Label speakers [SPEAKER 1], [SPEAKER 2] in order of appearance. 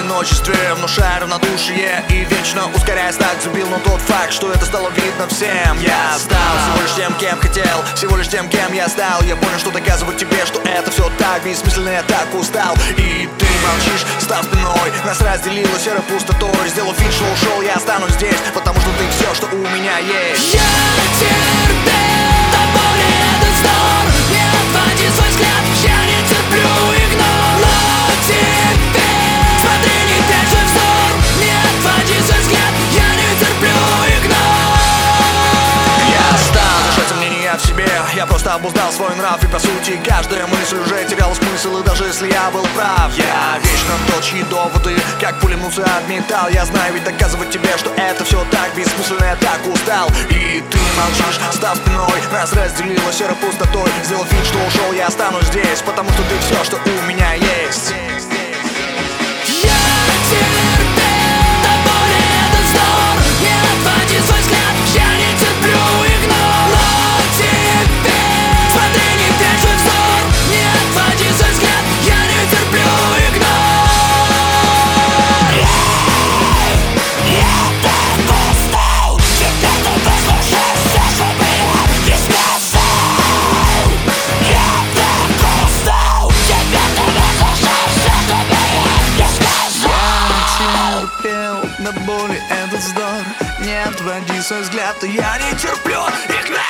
[SPEAKER 1] одиночестве, внушая равнодушие и вечно ускоряясь так забил на тот факт, что это стало видно всем. Я стал всего лишь тем, кем хотел, всего лишь тем, кем я стал. Я понял, что доказывать тебе, что это все так бессмысленно, я так устал. И ты молчишь, став спиной, нас разделило серой пустотой. Сделав вид, что ушел, я останусь здесь, потому что ты все, что у меня есть.
[SPEAKER 2] Я терпел до боли этот вздор, не отводи свой взгляд, я не терплю игнор. Но теперь смотри, не прячь свой взор, не отводи свой взгляд, я не терплю игнор.
[SPEAKER 1] Я стал дышать сомнения в себе, я просто обуздал свой нрав. И по сути каждая мысль уже теряла смысл. И даже если я был прав, я вечно тот, чьи доводы как пулемутся отметал. Я знаю, ведь доказывать тебе, что это все так бессмысленно, я так устал. И ты молчишь, став спиной, нас разделило серой пустотой. Сделав вид, что ушел, я останусь здесь, потому что ты все, что у меня есть.
[SPEAKER 2] Я терпел до боли этот вздор, не отводи свой взгляд, я не терплю игнор. Но теперь смотри, не прячь свой взор, не отводи свой взгляд, я не терплю игнор. Я так устал, теперь ты послушай все, что было не сказал. Я так устал, теперь ты послушай все, что было не сказал.
[SPEAKER 1] Я терпел до боли этот вздор, не отводи свой взгляд, я не терплю их.